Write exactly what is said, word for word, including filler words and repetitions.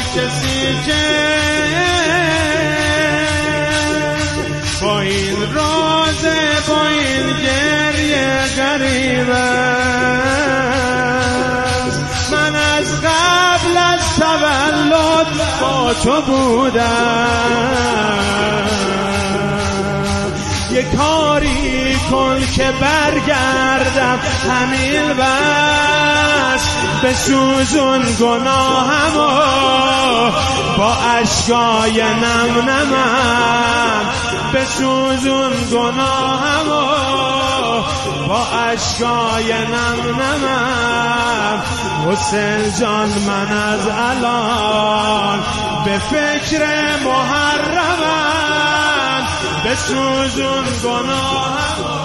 کسی که با این راز با این گریه غریب است. من از قبل از تولد با تو بودم، یه کاری کن که برگردم همین بس، بسوزون گناهمو با اشکای نم نمم، بسوزون گناهمو با اشکای نم نمم. حسین جان من از الان به فکر محرمم، بسوزون گناهمو